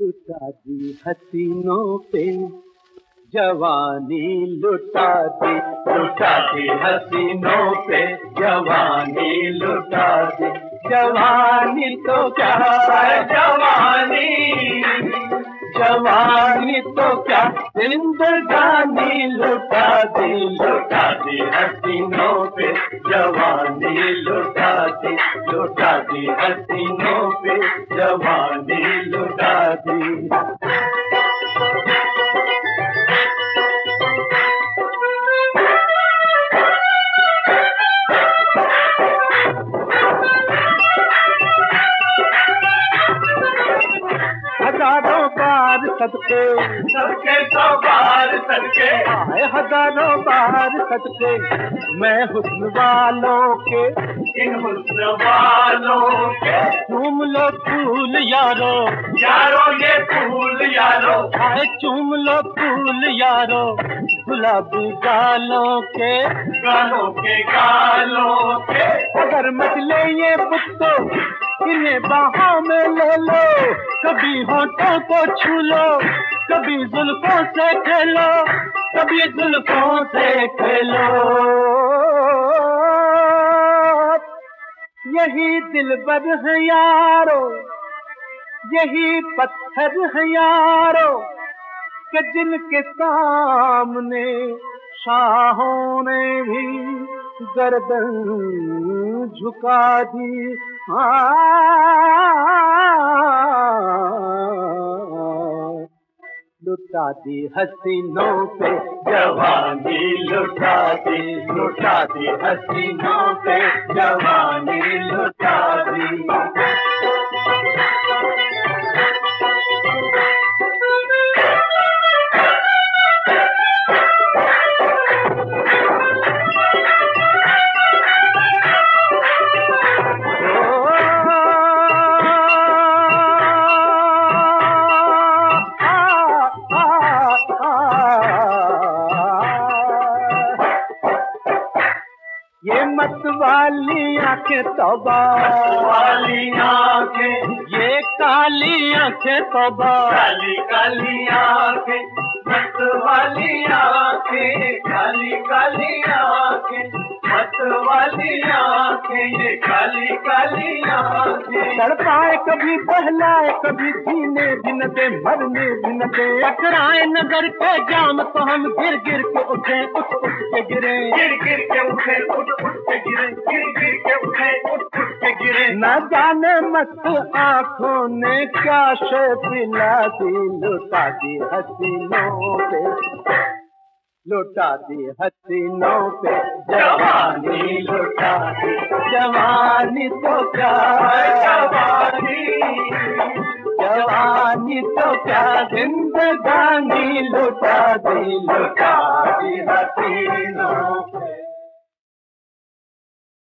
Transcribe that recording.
लुटा दी हसीनों पे जवानी, लुटा दी हसीनों पे जवानी, लुटा दी। जवानी तो क्या है जवानी तो क्या जिंदगानी, लुटा दी हसीनों पे जवानी, लुटा दी हसीनों पे जवानी, लुटा दी। हजारों बार सदके सबके, सौ बार सदके आए, हजारों बार सदके मैं हुस्न वालों के, इन हुस्न वालों के। चूम लो फूल यारो, यारो ये फूल यारो, आए चूम लो फूल यारो, गुलाबी गालों के, गालों के गालों के। अगर मचले ये बुत्तो इन्हें बाहों में ले लो, कभी होठों को छू लो, कभी जुल्फों से खेलो, कभी जुल्फों से खेलो। यही दिलबर है यारो, यही पत्थर है यारो, कि जिनके सामने शाहों ने भी गर्दन झुका दी। लुटा दी हसीनों पे जवानी, लुटा दी हसीनों पे जवानी, लुटा दी। ये मत वाली आंखें तौबा, वाली आंखें, ये काली आंखें तौबा, काली काली आंखें, मत वाली आंखें, काली काली आंखें, मत वाली आंखें, ये काली काली आंखें। तड़पाए कभी बहलाए, कभी जीने भी न दे, मरने भी न दे। टकराए नजर के जाम तो हम गिर गिर के उठे, उठ उठ के गिरे, गिर गिर के उठे, उठ उठ के गिरे, गिर गिर के उठे, उठ उठ के गिरे। न जाने मत आंखों ने क्या शे पिला दी, लुटा दी हसीनों पे, लुटा दी हसीनों पे जवानी, लुटा दी। जवानी तो क्या जवानी तो क्या जिंदगानी, लुटा दी हसीनों